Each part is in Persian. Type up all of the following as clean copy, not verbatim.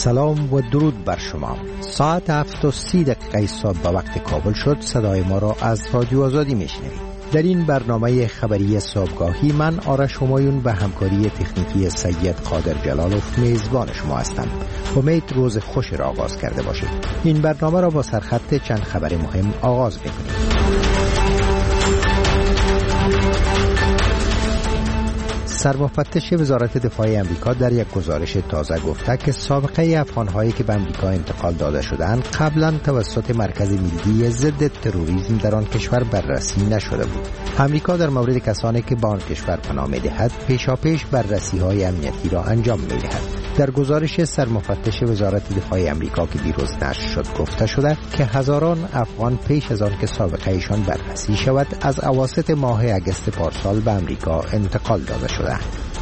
سلام و درود بر شما. ساعت 7:30 صبح به وقت کابل شد. صدای ما را از رادیو آزادی میشنوید. در این برنامه خبری صبحگاهی من آرش همایون به همکاری تکنیکی سید قادر جلالوف میزبان شما هستم. امید روز خوش را آغاز کرده باشید. این برنامه را با سرخط چند خبر مهم آغاز می‌کنیم. سرمفتش وزارت دفاع امریکا در یک گزارش تازه گفته که سابقه افغان‌هایی که به امریکا انتقال داده شدند قبلا توسط مرکز ملی ضد تروریسم در آن کشور بررسی نشده بود. امریکا در مورد کسانی که به آن کشور پناه می‌دهد پیشاپیش بررسی‌های امنیتی را انجام می‌دهد. در گزارش سرمفتش وزارت دفاع امریکا که دیروز نشر شد گفته شده که هزاران افغان پیش از آن که سابقه ایشان بررسی شود از اواسط ماه اگست پارسال به امریکا انتقال داده شده.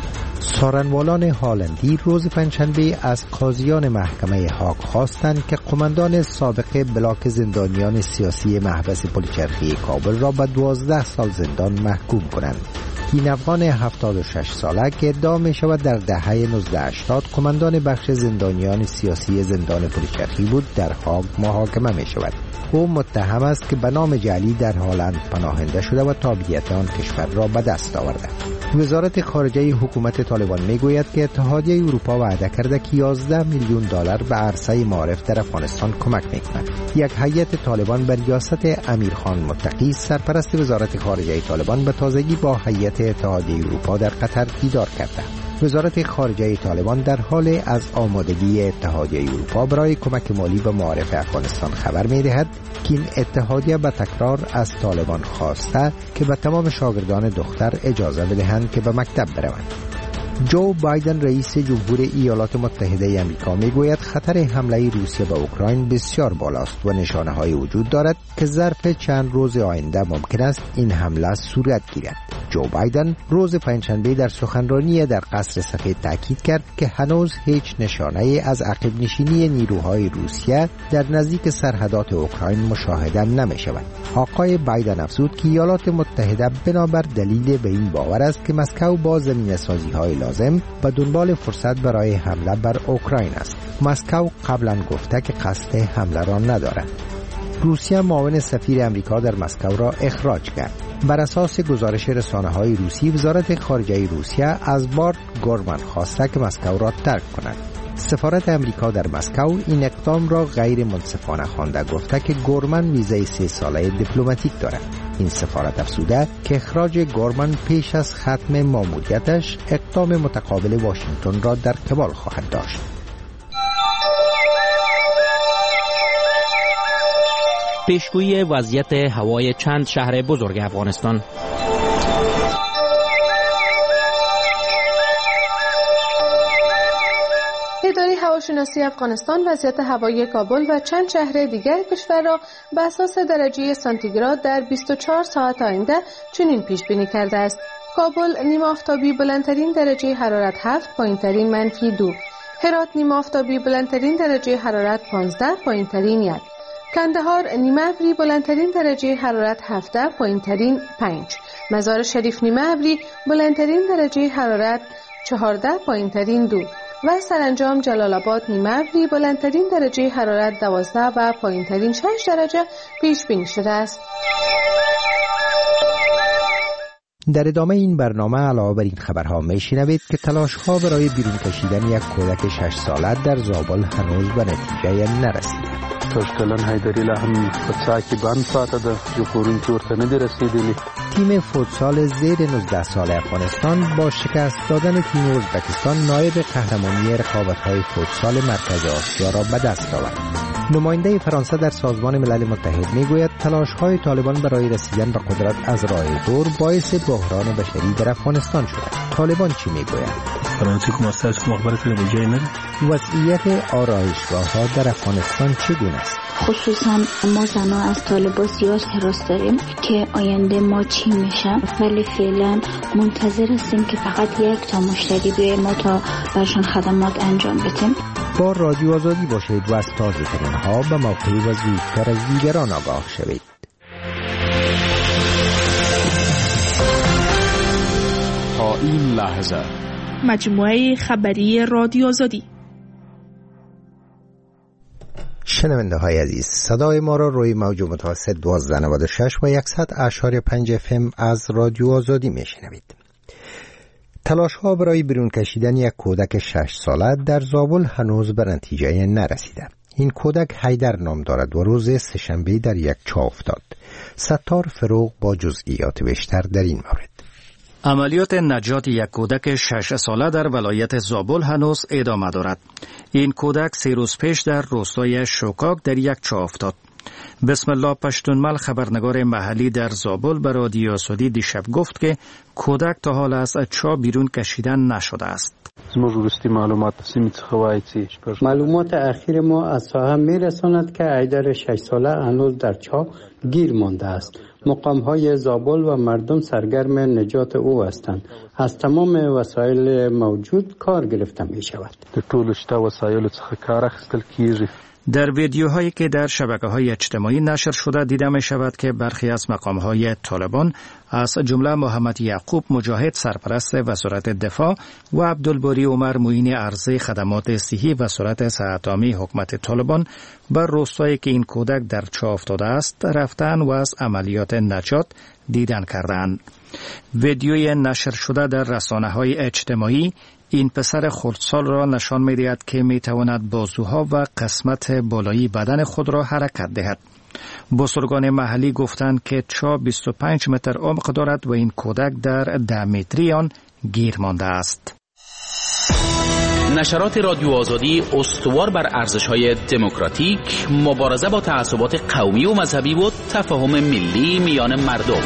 سارنوالان هالندی روز پنجشنبه از قاضیان محکمه هاگ خواستند که قماندان سابق بلاک زندانیان سیاسی محبس پلچرخی کابل را به 12 سال زندان محکوم کنند. این افغان 76 ساله که ادعا می شود در دهه 1980 قماندان بخش زندانیان سیاسی زندان پلچرخی بود در هاگ محاکمه می شود. او متهم است که به نام جعلی در هلند پناهنده شده و تابعیت آن کشور را به دست آورده. وزارت خارجه حکومت طالبان میگوید که اتحادیه اروپا وعده کرده که 11 میلیون دلار به عرصه معارف در افغانستان کمک میکند. یک هیئت طالبان به ریاست امیرخان متقی سرپرست وزارت خارجه طالبان به تازگی با هیئت اتحادیه اروپا در قطر دیدار کرده. وزارت خارجه طالبان در حال از آمادگی اتحادیه اروپا برای کمک مالی به معارف افغانستان خبر می‌دهد که این اتحادیه به تکرار از طالبان خواسته که به تمام شاگردان دختر اجازه بدهند که به مکتب بروند. جو بایدن رئیس جمهور ایالات متحده آمریکا میگوید خطر حمله روسیه به اوکراین بسیار بالاست و نشانه‌های وجود دارد که ظرف چند روز آینده ممکن است این حمله صورت گیرد. جو بایدن روز پنجشنبه در سخنرانی در قصر سفید تاکید کرد که هنوز هیچ نشانه‌ای از عقب نشینی نیروهای روسیه در نزدیک سرحدات اوکراین مشاهده نمی‌شود. آقای بایدن افزود که ایالات متحده بنابر دلیل به این باور است که مسکو با زمینه‌سازی‌های لازم به دنبال فرصت برای حمله بر اوکراین است. مسکو قبلا گفته که قصد حمله را ندارد. روسیه معاون سفیر امریکا در مسکو را اخراج کرد. بر اساس گزارش رسانه‌های روسی وزارت خارجه روسیه از بارت گورمن خواسته که مسکو را ترک کند. سفارت امریکا در مسکو این اقدام را غیر منصفانه خوانده گفته که گورمن ویزای 3 ساله دیپلماتیک دارد. این سفارت افزوده که اخراج گورمن پیش از ختم ماموریتش اقدام متقابل واشنگتن را در قبال خواهد داشت. پیشگویی وضعیت هوای چند شهر بزرگ افغانستان. اداره هواشناسی افغانستان وضعیت هوایی کابل و چند شهر دیگر کشور را به اساس درجه سانتیگراد در 24 ساعت آینده چنین پیش بینی کرده است: کابل نیمه آفتابی بلندترین درجه حرارت 7، پایینترین -2. هرات نیمه آفتابی بلندترین درجه حرارت 15، پایینترین 1. کندهار نیمه ابری بلندترین درجه حرارت 17، پایینترین 5. مزار شریف نیمه ابری بلندترین درجه حرارت 14، پایینترین 2. و سرانجام جلال آباد نیمه ابری بلندترین درجه حرارت 12 و پایینترین 6 درجه پیش بینی شده است. در ادامه این برنامه علاوه بر این خبرها میشنوید که تلاش‌ها برای بیرون کشیدن یک کودک 6 ساله در زابل هنوز به نتیجه نرسیده. تشکلن حیدری لا هم فوتسال کې بند پاته ده چې خورونکي ورته نه دي رسیدلي. تیم فوتسال زیر 19 سال افغانستان با شکست دادن تیم ازبکستان نایب قهرمانی رقابت‌های فوتسال مرکز آسیا را به دست آورد. نماینده فرانسه در سازمان ملل متحد میگوید تلاش‌های طالبان برای رسیدن به قدرت از راه دور باعث بحران بشری در افغانستان شده. طالبان چی میگوید؟ فرانسه کوم استاد مخابرات له جای نه وضعیت آرایشگاه‌ها در افغانستان چگونه است؟ خصوصا ما زنها از طالبان زیاد حراس داریم که آینده ما چی میشه، ولی فعلا منتظر هستیم که فقط یک تا مشتری بیاید ما تا برشان خدمات انجام بدیم. با رادیو آزادی باشید و از تازه ترین ها به موقع و زودتر از دیگران آگاه شوید. تا این لحظه مجموعه خبری رادیو آزادی. شنونده های عزیز، صدای ما را روی موج متوسط 1296 و 100.5 FM از رادیو آزادی میشنوید. تلاش ها برای بیرون کشیدن یک کودک 6 ساله در زابل هنوز به نتیجه نرسیده. این کودک حیدر نام دارد و روز سه‌شنبه در یک چاه افتاد. ستار فروغ با جزئیات بیشتر در این مورد. عملیات نجات یک کودک 6 ساله در ولایت زابل هنوز ادامه دارد. این کودک 3 روز پیش در روستای شوکاک در یک چاه افتاد. بسم الله پشتونمل خبرنگار محلی در زابل به رادیو آزادی دیشب گفت که کودک تا حال از چاه بیرون کشیدن نشده است. معلومات اخیر ما از ساحه میرساند که حیدر 6 ساله هنوز در چاه گیر مانده است. مقام‌های زابل و مردم سرگرم نجات او هستند. از تمام وسایل موجود کار گرفته می شود. در ویدیوهایی که در شبکه‌های اجتماعی نشر شده دیده می شود که برخی از مقام‌های طالبان از جمله محمد یعقوب مجاهد سرپرست وزارت دفاع و عبدالباری عمر معین عرضه خدمات صحی وزارت صحت عامه حکومت طالبان بر روستایی که این کودک در چاه افتاده است رفتن و از عملیات نجات دیدن کردند. ویدیوی نشر شده در رسانه‌های اجتماعی این پسر خردسال را نشان می‌دهد که می‌تواند بازوها و قسمت بالایی بدن خود را حرکت دهد. بزرگان محلی گفتند که چاه 25 متر عمق دارد و این کودک در 10 متری آن گیر مانده است. نشرات رادیو آزادی استوار بر ارزش‌های دموکراتیک، مبارزه با تعصبات قومی و مذهبی و تفاهم ملی میان مردم.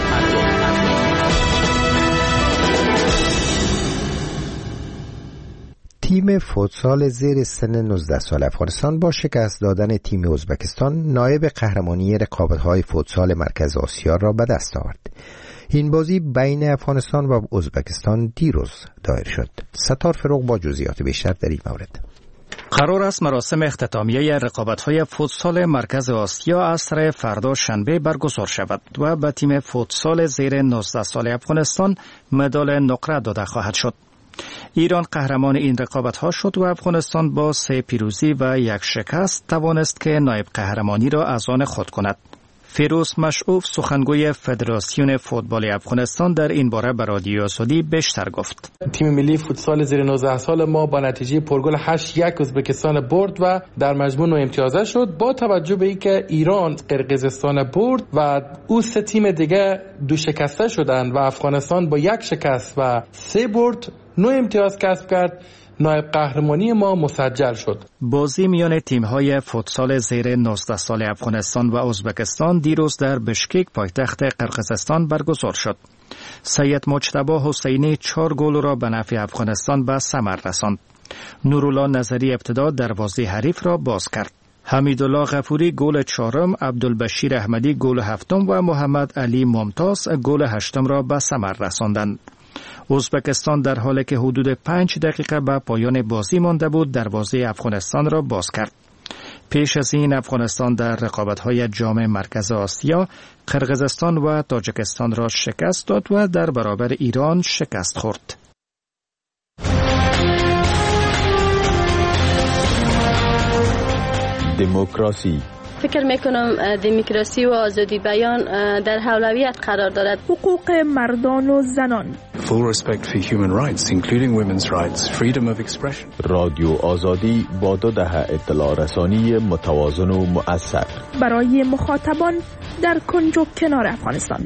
تیم فوتسال زیر سن 19 سال افغانستان با شکست دادن تیم ازبکستان نایب قهرمانی رقابت‌های فوتسال مرکز آسیا را به دست آورد. این بازی بین افغانستان و ازبکستان دیروز دایر شد. ستار فروغ با جزئیات بیشتر در این مورد. قرار است مراسم اختتامیه رقابت‌های فوتسال مرکز آسیا عصر فردا شنبه برگزار شود و به تیم فوتسال زیر 19 سال افغانستان مدال نقره داده خواهد شد. ایران قهرمان این رقابت‌ها شد و افغانستان با 3 پیروزی و 1 شکست توانست که نایب قهرمانی را از آن خود کند. فیروز مشعوف سخنگوی فدراسیون فوتبال افغانستان در این باره به رادیو آزادی بیشتر گفت. تیم ملی فوتسال زیر 19 سال ما با نتیجه پرگل 8-1 ازبکستان برد و در مجموع 9 امتیازه شد. با توجه به اینکه ایران قرقیزستان برد و او 3 تیم دیگه 2 شکسته شدند و افغانستان با 1 شکست و 3 برد 9 امتیاز کسب کرد، نایب قهرمانی ما مسجل شد. بازی میان تیم‌های فوتسال زیر 19 سال افغانستان و ازبکستان دیروز در بشکک پایتخت قرقیزستان برگزار شد. سید مجتبی حسینی 4 گل را به نفع افغانستان به ثمر رساند. نورالله نظری ابتدا دروازه حریف را باز کرد. حمیدالله غفوری گل 4م، عبدالبشیر احمدی گل 7م و محمد علی ممتاز گل 8م را به ثمر رساندند. ازبکستان در حالی که حدود 5 دقیقه به پایان بازی مانده بود دروازه افغانستان را باز کرد. پیش از این افغانستان در رقابت‌های جام مرکز آسیا قرقیزستان و تاجیکستان را شکست داد و در برابر ایران شکست خورد. دموکراسی. فکر میکنم دموکراسی و آزادی بیان در اولویت قرار دارد. حقوق مردان و زنان. Full respect for human rights, including women's rights, freedom of expression. رادیو آزادی با 2 دهه اطلاع رسانی متوازن و مؤثر برای مخاطبان در کنج و کنار افغانستان.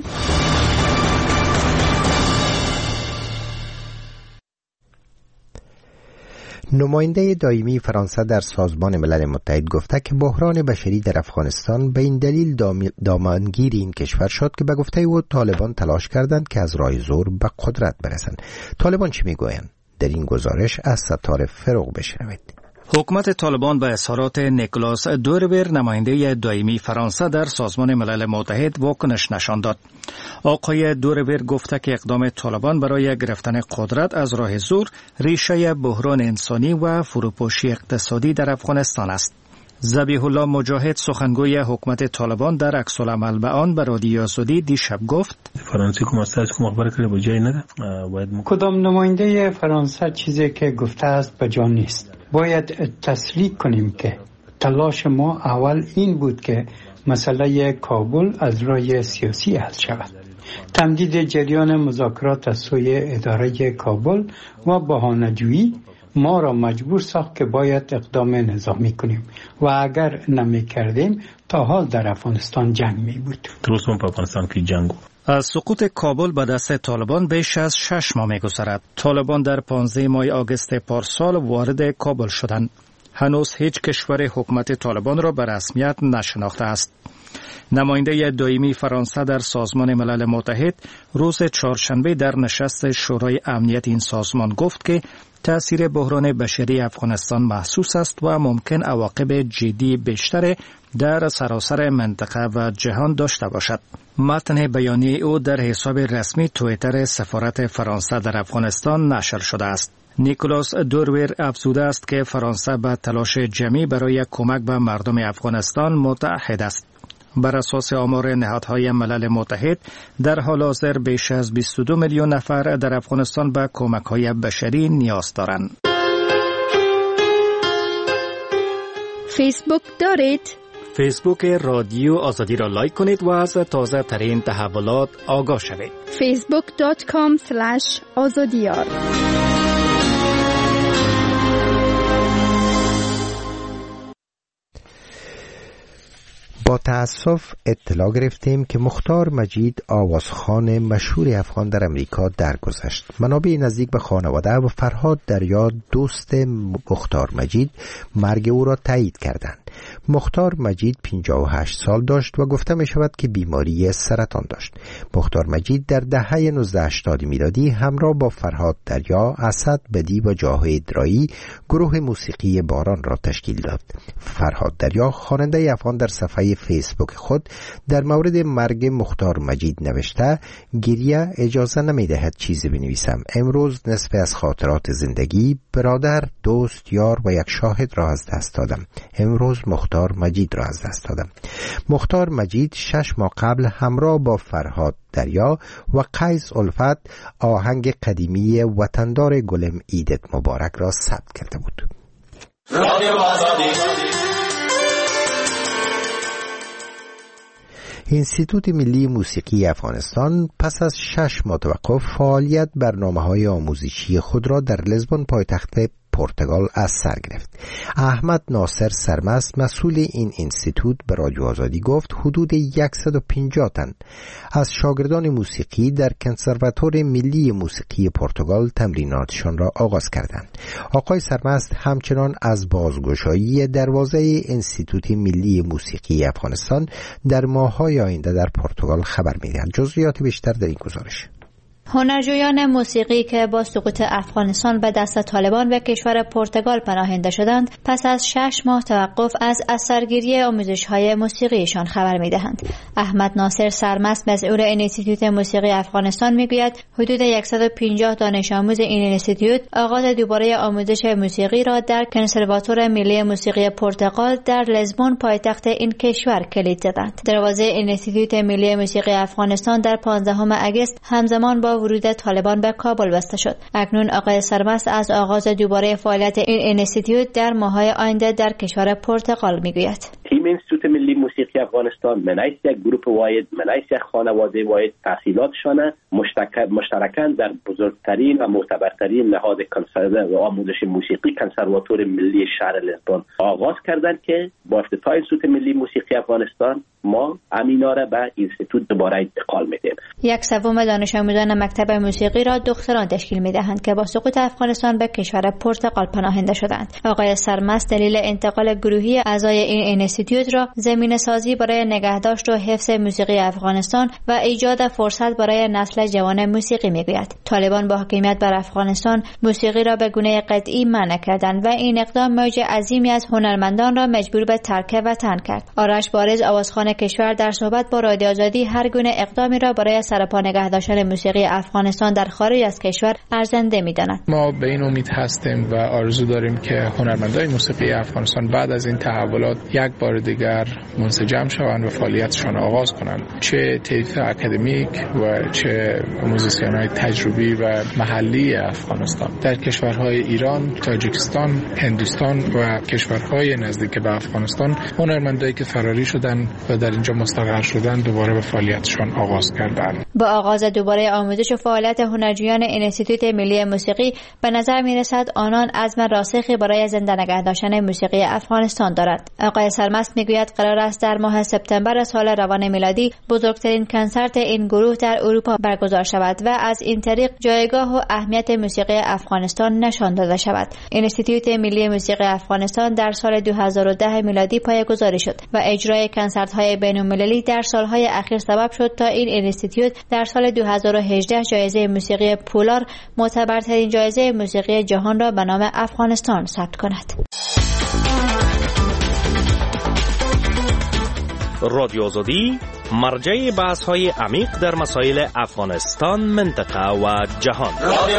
نماینده دائمی فرانسه در سازمان ملل متحد گفته که بحران بشری در افغانستان به این دلیل دامنگیر این کشور شد که به گفته او طالبان تلاش کردند که از راه زور به قدرت برسند. طالبان چی میگویند؟ در این گزارش از ستار فروغ بشنوید. حکومت طالبان به اظهارات نیکولاس دوربر نماینده دائمی فرانسه در سازمان ملل متحد واکنش نشان داد. آقای دوربر گفته که اقدام طالبان برای گرفتن قدرت از راه زور ریشه بحران انسانی و فروپاشی اقتصادی در افغانستان است. ذبیح الله مجاهد سخنگوی حکومت طالبان در عکس‌العمل به آن به رادیو آزادی دیشب گفت فرانسه کوم استاد کوم خبر کرده بجای نه باید کدام نماینده فرانسه چیزی که گفته است به جا نیست. باید تصریح کنیم که تلاش ما اول این بود که مسئله کابل از راه سیاسی حل شود. تمدید جریان مذاکرات از سوی اداره کابل و بهانه‌جویی ما را مجبور ساخت که باید اقدام نظامی کنیم و اگر نمی کردیم تا حال در افغانستان جنگ می بود. درست هم افغانستان که جنگ. از سقوط کابل به دست طالبان بیش از 6 ماه می گذرد. طالبان در 15 ماه آگوست پارسال وارد کابل شدند. هنوز هیچ کشور حکومت طالبان را به رسمیت نشناخته است. نماینده دائمی فرانسه در سازمان ملل متحد روز چهارشنبه در نشست شورای امنیت این سازمان گفت که تأثیر بحران بشری افغانستان محسوس است و ممکن عواقب جدی بیشتر در سراسر منطقه و جهان داشته باشد. متن بیانیه او در حساب رسمی توییتر سفارت فرانسه در افغانستان نشر شده است. نیکولاس دورور افزوده است که فرانسه به تلاش جمعی برای کمک به مردم افغانستان متحد است. بر اساس آمار نهادهای ملل متحد در حال حاضر بیش از 22 میلیون نفر در افغانستان به کمک‌های بشری نیاز دارند. فیسبوک دارید؟ فیسبوک رادیو آزادی را لایک کنید و از تازه ترین تحولات آگاه شوید. facebook.com/azadiyar. با تأسف اطلاع گرفتیم که مختار مجید آوازخوان مشهور افغان در امریکا درگذشت. منابع نزدیک به خانواده و فرهاد دریا دوست مختار مجید مرگ او را تایید کردند. مختار مجید 58 سال داشت و گفته می شود که بیماری سرطان داشت. مختار مجید در دهه 1980 میلادی همراه با فرهاد دریا، اسد بدی و جاهد رایی گروه موسیقی باران را تشکیل داد. فرهاد دریا خواننده افغان در صفحه فیسبوک خود در مورد مرگ مختار مجید نوشته: گریه اجازه نمی دهد چیزی بنویسم. امروز نصف از خاطرات زندگی، برادر، دوست، یار و یک شاهد را از دست دادم. امروز مختار مجید را از دست دادم. مختار مجید 6 ماه قبل همراه با فرهاد دریا و قیس الفت آهنگ قدیمی وطندار گلم عیدت مبارک را ثبت کرده بود. انستیتوت ملی موسیقی افغانستان پس از 6 ماه توقف فعالیت برنامه‌های آموزشی خود را در لزبون پایتخت پرتغال از سر گرفت. احمد ناصر سرمست مسئول این انستیتوت به رادیو آزادی گفت حدود 150 تن از شاگردان موسیقی در کنسرواتور ملی موسیقی پرتغال تمریناتشان را آغاز کردند. آقای سرمست همچنان از بازگشایی دروازه انستیتوت ملی موسیقی افغانستان در ماه‌های آینده در پرتغال خبر می‌دهند. جزئیات بیشتر در این گزارش. هنرجویان موسیقی که با سقوط افغانستان به دست طالبان به کشور پرتغال پناهنده شدند پس از 6 ماه توقف از اثرگیری آموزش‌های موسیقیشان خبر می‌دهند. احمد ناصر سرمست مسئول انستیتوت موسیقی افغانستان می‌گوید حدود 150 دانش آموز این انستیتوت آغاز دوباره آموزش موسیقی را در کنسرواتور ملی موسیقی پرتغال در لزبون پایتخت این کشور کلید زدند. دروازه انستیتوت ملی موسیقی افغانستان در 15 آگوست همزمان با ورود طالبان به کابل بسته شد. اکنون آقای سرمست از آغاز دوباره فعالیت این انستیتوت در ماه‌های آینده در کشور پرتغال میگوید. تیم انستیتوت ملی موسیقی افغانستان منایس یک گروپ واحد، منایس یک خانواده واحد تحصیلاتشان مشترکاً در بزرگترین و معتبرترین نهاد آموزش موسیقی کنسرواتور ملی شهر لزبون آغاز کردند که با افتتاح انستیتوت ملی موسیقی افغانستان ما امینا را به انستیتوت دوباره انتقال میدیم. 1/3 دانش آموزان مکتب موسیقی را دختران تشکیل میدهند که با سقوط افغانستان به کشور پرتغال پناهنده شدند. آقای سرمست دلیل انتقال گروهی اعضای این انستیتوت را زمینه سازی برای نگهداشت و حفظ موسیقی افغانستان و ایجاد فرصت برای نسل جوان موسیقی میگوید. طالبان با حاکمیت بر افغانستان موسیقی را به گونه قطعی منع کردند و این اقدام موج عظیمی از هنرمندان را مجبور به ترک وطن کرد. آرش بارز آوازخوان کشور در صحبت با رادیو آزادی هر گونه اقدامی را برای سرپا نگه داشتن موسیقی افغانستان در خارج از کشور ارزنده می‌داند. ما به این امید هستیم و آرزو داریم که هنرمندان موسیقی افغانستان بعد از این تحولات یک بار بار دیگر منسجم شوند و فعالیتشان آغاز کنند، چه طیف اکادمیک و چه موزیسین‌های تجربی و محلی افغانستان. در کشورهای ایران، تاجیکستان، هندوستان و کشورهای نزدیک به افغانستان هنرمندایی که فراری شدند و در اینجا مستقر شدند دوباره به فعالیتشان آغاز کردند. با آغاز دوباره آموزش و فعالیت هنرجویان انستیتوت ملی موسیقی به نظر می‌رسد آنان عزم راسخی برای زنده نگه داشتن موسیقی افغانستان دارد. آقای سرمست میگوید قرار است در ماه سپتامبر سال روان میلادی بزرگترین کنسرت این گروه در اروپا برگزار شود و از این طریق جایگاه و اهمیت موسیقی افغانستان نشان داده شود. انستیتوت ملی موسیقی افغانستان در سال 2010 میلادی پایه‌گذاری شد و اجرای کنسرت‌های بین‌المللی در سال‌های اخیر سبب شد تا این انستیتوت در سال 2018 جایزه موسیقی پولار، معتبرترین جایزه موسیقی جهان را به نام افغانستان ثبت کند. رادیو آزادی مرجع بحث‌های عمیق در مسائل افغانستان، منطقه و جهان.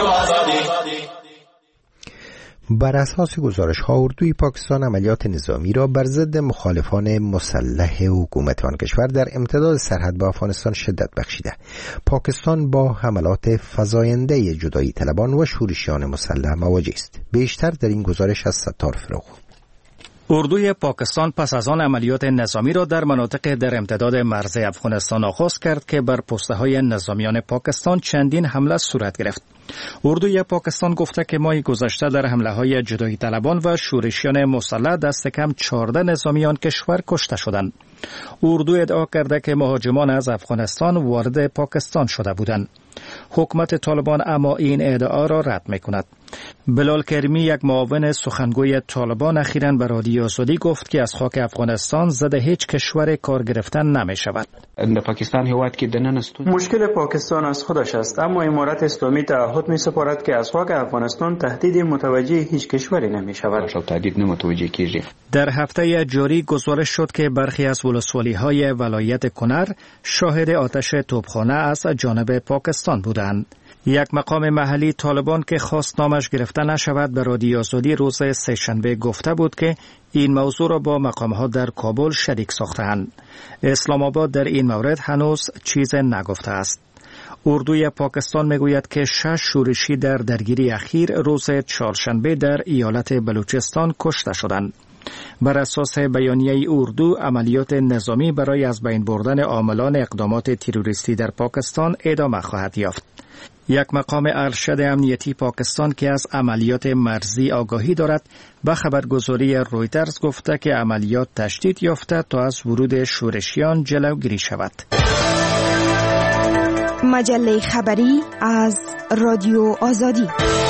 بر اساس گزارش‌ها اردوی پاکستان عملیات نظامی را بر ضد مخالفان مسلح حکومت آن کشور در امتداد سرحد با افغانستان شدت بخشیده. پاکستان با حملات فزاینده جدایی طلبان و شورشیان مسلح مواجه است. بیشتر در این گزارش از ستار فروغ. اردوی پاکستان پس از آن عملیات نظامی را در مناطق در امتداد مرز افغانستان آغاز کرد که بر پست‌های نظامیان پاکستان چندین حمله صورت گرفت. اردوی پاکستان گفته که ماه گذشته در حمله‌های جدایی طلبان و شورشیان مسلح دست کم 14 نظامیان کشور کشته شدند. اردو ادعا کرده که مهاجمان از افغانستان وارد پاکستان شده بودند. حکومت طالبان اما این ادعا را رد می‌کند. بلال کریمی، یک معاون سخنگوی طالبان، اخیراً به رادیو آزادی گفت که از خاک افغانستان ضد هیچ کشور کار گرفتن نمی‌شود. مشکل پاکستان از خودش است، اما امارت اسلامی تعهد می‌سپارد که از خاک افغانستان تهدید متوجه هیچ کشوری نمی‌شود. در هفته جاری گزارش شد که برخی از ولسوالی‌های ولایت کنر شاهد آتش توپخانه از جانب پاکستان بودند. یک مقام محلی طالبان که خواست نامش گرفته نشود به رادیو آزادی روز سه‌شنبه گفته بود که این موضوع را با مقام‌ها در کابل شریک ساختند. اسلام آباد در این مورد هنوز چیز نگفته است. اردوی پاکستان میگوید که 6 شورشی در درگیری اخیر روز چهارشنبه در ایالت بلوچستان کشته شدند. بر اساس بیانیه اردو، عملیات نظامی برای از بین بردن عاملان اقدامات تروریستی در پاکستان ادامه خواهد یافت. یک مقام ارشد امنیتی پاکستان که از عملیات مرزی آگاهی دارد به خبرگزاری رویترز گفته که عملیات تشدید یافته تا از ورود شورشیان جلوگیری شود. مجله خبری از رادیو آزادی.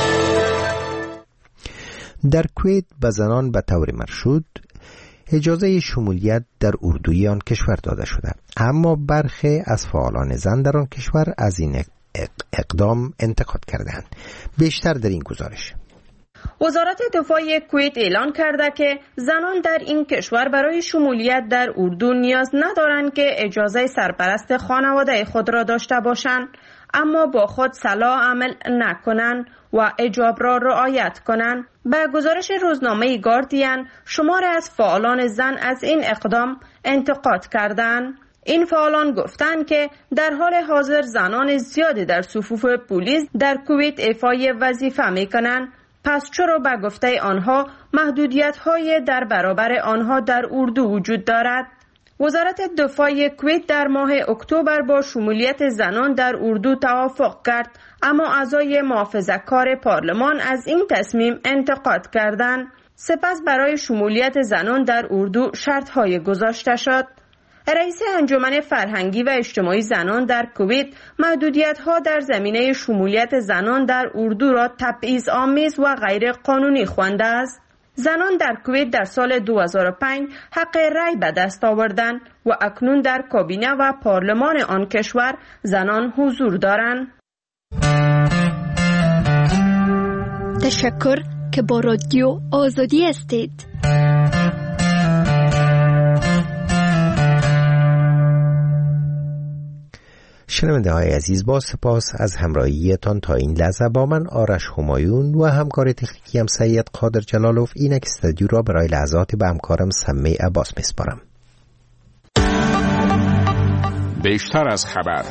در کویت به زنان به طور مرشود اجازه شمولیت در اردوی آن کشور داده شده، اما برخی از فعالان زن در آن کشور از این اقدام انتقاد کردند. بیشتر در این گزارش. وزارت دفاع کویت اعلان کرده که زنان در این کشور برای شمولیت در اردو نیاز ندارند که اجازه سرپرست خانواده خود را داشته باشند، اما با خود صلاح عمل نکنند و حجاب را رعایت کنند. به گزارش روزنامه گاردین، شمار از فعالان زن از این اقدام انتقاد کردند. این فعالان گفتند که در حال حاضر زنان زیادی در صفوف پلیس در کویت ایفای وظیفه می‌کنند، پس چرا به گفته آنها محدودیت‌های در برابر آنها در اردو وجود دارد؟ وزارت دفاع کویت در ماه اکتبر با شمولیت زنان در اردو توافق کرد، اما اعضای محافظه‌کار پارلمان از این تصمیم انتقاد کردند. سپس برای شمولیت زنان در اردو شرط‌های گذاشته شد. رئیس انجمن فرهنگی و اجتماعی زنان در کویت محدودیت‌ها در زمینه شمولیت زنان در اردو را تبعیض‌آمیز و غیر قانونی خوانده است. زنان در کویت در سال 2005 حق رأی به دست آوردند و اکنون در کابینه و پارلمان آن کشور زنان حضور دارند. تشکر که با رادیو آزادی هستید. شنونده های عزیز، با سپاس از همراهیتان تا این لحظه با من آرش همایون و همکار تکنیکی هم سید قادر جلالوف اینک استودیو را برای لحظات به همکارم سمی عباس میسپارم. بیشتر از خبر،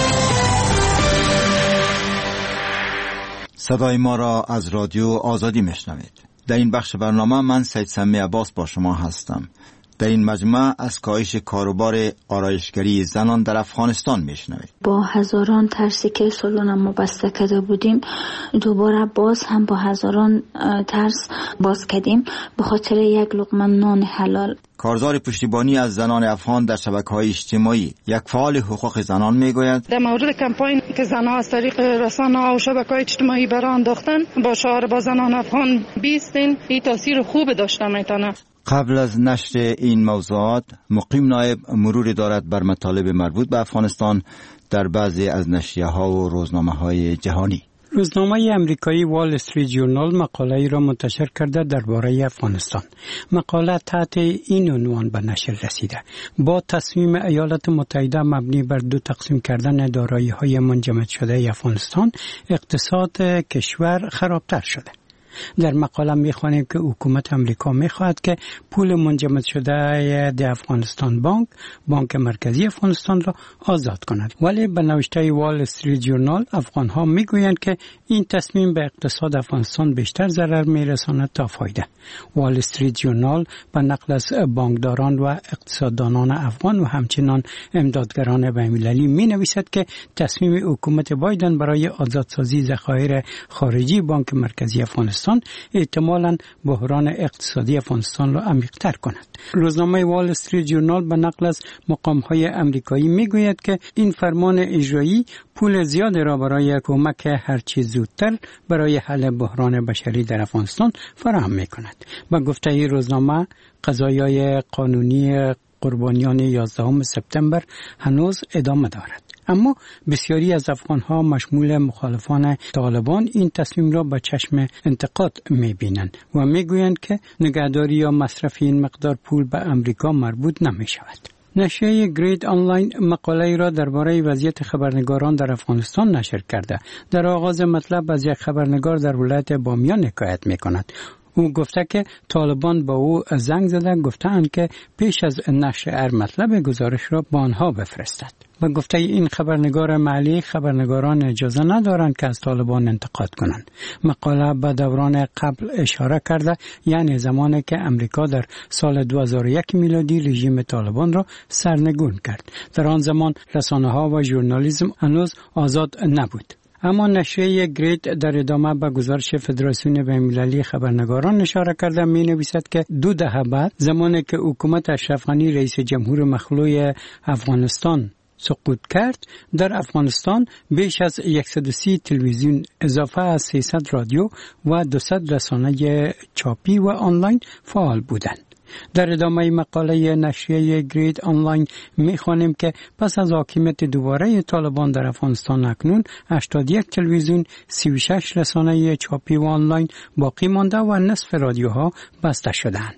صدای ما را از رادیو آزادی میشنوید. در این بخش برنامه من سید سمی عباس با شما هستم. در این مجموعه از کاهش کاروبار آرایشگری زنان در افغانستان میشنوید. با هزاران ترسی که سالن ما بسته کرده بودیم، دوباره باز هم با هزاران ترس باز کردیم به خاطر یک لقمه نان حلال. کارزار پشتیبانی از زنان افغان در شبکه‌های اجتماعی، یک فعال حقوق زنان میگوید در مورد کمپاین که زنها از طریق رسانه‌ها و شبکه‌های اجتماعی برآ انداختن با شعار با زنان افغان بیستین، این تاثیر خوب داشته میتونه. قبل از نشر این موضوعات، مقیم نایب مروری دارد بر مطالب مربوط به افغانستان در بعضی از نشریه‌ها و روزنامه‌های جهانی. روزنامه امریکایی وال استریت ژورنال مقاله‌ای را منتشر کرده درباره افغانستان. مقاله تحت این عنوان به نشر رسیده: با تصمیم ایالات متحده مبنی بر دو تقسیم کردن دارایی‌های منجمد شده افغانستان، اقتصاد کشور خرابتر شده. در مقاله می‌خوانیم که حکومت امریکا می‌خواهد که پول منجمد شده در افغانستان بانک مرکزی افغانستان را آزاد کند، ولی به نوشته وال استریت ژورنال افغان‌ها می‌گویند که این تصمیم به اقتصاد افغانستان بیشتر ضرر می‌رساند تا فایده. وال استریت ژورنال به نقل از بانکداران و اقتصاددانان افغان و همچنین امدادگران بین‌المللی می‌نویسد که تصمیم حکومت بایدن برای آزادسازی ذخایر خارجی بانک مرکزی افغانستان احتمالاً بحران اقتصادی افغانستان را عمیق‌تر کند. روزنامه وال استریت ژورنال به نقل از مقام‌های امریکایی میگوید که این فرمان اجرایی پول زیادی را برای کمک هرچی زودتر برای حل بحران بشری در افغانستان فراهم می‌کند. با گفته روزنامه، قضایای قانونی قربانیان 11 سپتامبر هنوز ادامه دارد. اما بسیاری از افغان‌ها مشمول مخالفان طالبان این تصمیم را با چشم انتقاد می‌بینند و می‌گویند که نگهداری یا مصرف این مقدار پول به امریکا مربوط نمی‌شود. نشریه گرید آنلاین مقاله‌ای را درباره وضعیت خبرنگاران در افغانستان نشر کرده. در آغاز مطلب از یک خبرنگار در ولایت بامیان حکایت می‌کند. او گفته که طالبان با او زنگ زده گفتند که پیش از نشر هر مطلب گزارش را با آنها بفرستد. و گفته این خبرنگار محلی، خبرنگاران اجازه ندارند که از طالبان انتقاد کنند. مقاله به دوران قبل اشاره کرده، یعنی زمانی که امریکا در سال 2001 میلادی رژیم طالبان را سرنگون کرد. در آن زمان رسانه‌ها و ژورنالیسم هنوز آزاد نبود. اما نشریه گرید در ادامه به گزارش فدراسیون بین‌المللی خبرنگاران اشاره کرده می‌نویسد که 2 دهه بعد، زمانی که حکومت اشرف غنی رئیس جمهور مخلوع افغانستان سقوط کرد، در افغانستان بیش از 130 تلویزیون اضافه از 300 رادیو و 200 رسانه چاپی و آنلاین فعال بودند. در ادامه مقاله نشریه گرید آنلاین می‌خوانیم که پس از حاکمیت دوباره طالبان در افغانستان اکنون 81 تلویزیون، 36 رسانه چاپی و آنلاین باقی مانده و نصف رادیوها بسته شدند.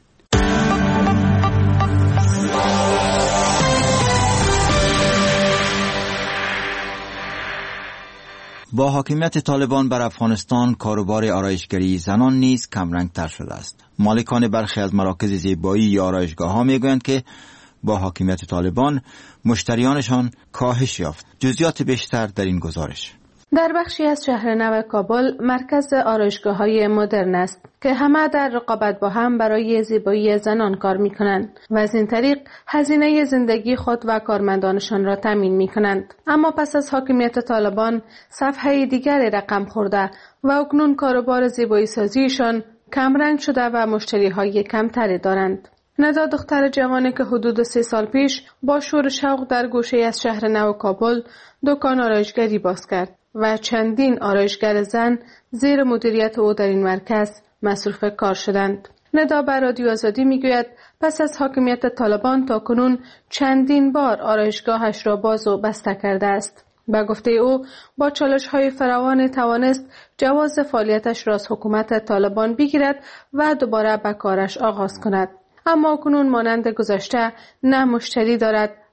با حاکمیت طالبان بر افغانستان، کاروبار آرایشگری زنان نیز کمرنگ‌تر شده است. مالکان برخی از مراکز زیبایی یا آرایشگاه‌ها می‌گویند که با حاکمیت طالبان مشتریانشان کاهش یافت. جزئیات بیشتر در این گزارش. در بخشی از شهر نو کابل مرکز آرایشگاه‌های مدرن است که همه در رقابت با هم برای زیبایی زنان کار می‌کنند و از این طریق هزینه زندگی خود و کارمندانشان را تامین می‌کنند. اما پس از حاکمیت طالبان صفحه دیگری رقم خورده و اکنون کاروبار زیبایی سازیشان کمرنگ شده و مشتری‌های کمتری دارند. ندا دختر جوانی که حدود 3 سال پیش با شور و شوق در گوشه از شهر نو کابل دکان آرایشگری باز کرد و چندین آرایشگر زن زیر مدیریت او در این مرکز مصروف کار شدند. ندا به رادیو آزادی میگوید پس از حاکمیت طالبان تاکنون چندین بار آرایشگاهش را باز و بسته کرده است. به گفته او با چالش‌های فراوان توانست جواز فعالیتش را از حکومت طالبان بگیرد و دوباره به کارش آغاز کند. اما کنون مانند گذشته نه مشتری دارد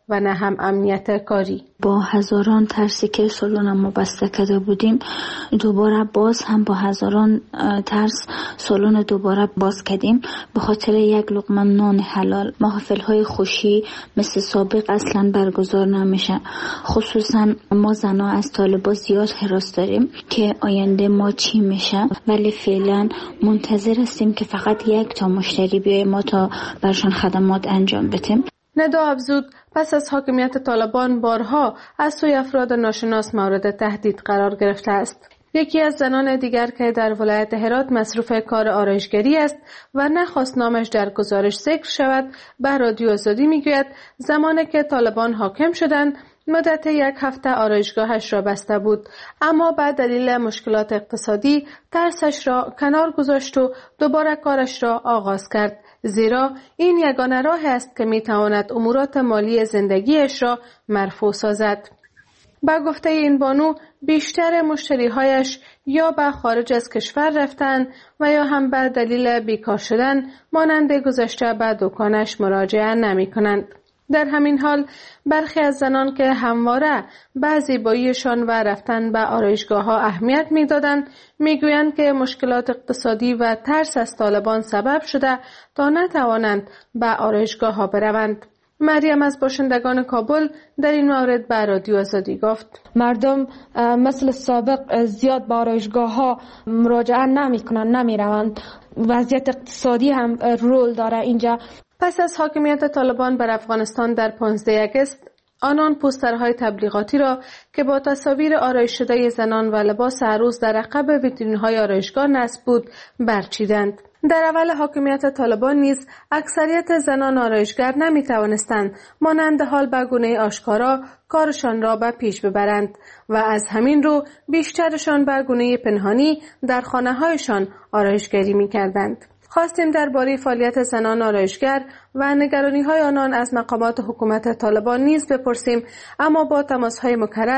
و نه هم امنیت کاری. با هزاران ترسی که سالن ما بسته کرده بودیم، دوباره باز هم با هزاران ترس سالن دوباره باز کردیم به خاطر یک لقمه نان حلال. محافل‌های خوشی مثل سابق اصلا برگزار نمیشه. خصوصا ما زنها از طالبان زیاد هراس داریم که آینده ما چی میشه، ولی فعلا منتظر هستیم که فقط یک تا مشتری بیای ما تا برشان خدمات انجام بدیم. ندا افزود پس از حاکمیت طالبان بارها از سوی افراد ناشناس مورد تهدید قرار گرفته است. یکی از زنان دیگر که در ولایت هرات مصروف کار آرایشگری است و نخواست نامش در گزارش ذکر شود، به رادیو آزادی میگوید زمانی که طالبان حاکم شدند مدت 1 هفته آرایشگاهش را بسته بود، اما به دلیل مشکلات اقتصادی ترسش را کنار گذاشت و دوباره کارش را آغاز کرد، زیرا این یگانه راه است که میتواند امورات مالی زندگیش را مرفوع سازد. با گفته این بانو بیشتر مشتریهایش یا به خارج از کشور رفتن و یا هم به دلیل بیکار شدن مانند گذشته به دکانش مراجعه نمی کنند. در همین حال برخی از زنان که همواره به زیباییشان و رفتن به آرایشگاه ها اهمیت می دادند می گویند که مشکلات اقتصادی و ترس از طالبان سبب شده تا نتوانند به آرایشگاه ها بروند. مریم از باشندگان کابل در این مورد به رادیو آزادی گفت مردم مثل سابق زیاد به آرایشگاه ها مراجعه نمی کنند، نمی روند. وضعیت اقتصادی هم رول داره اینجا. پس از حاکمیت طالبان بر افغانستان در 15 اگست آنان پوسترهای تبلیغاتی را که با تصاویر آرایش شده زنان و لباس عروس در عقب ویترین‌های آرایشگاه نصب بود برچیدند. در اول حاکمیت طالبان نیز اکثریت زنان آرایشگر نمی توانستند مانند حال به گونه آشکارا کارشان را به پیش ببرند و از همین رو بیشترشان به گونه پنهانی در خانه‌هایشان آرایشگری می کردند. خواستیم درباره فعالیت زنان آرایشگر و نگرانی‌های آنان از مقامات حکومت طالبان نیز بپرسیم، اما با تماس‌های مکرر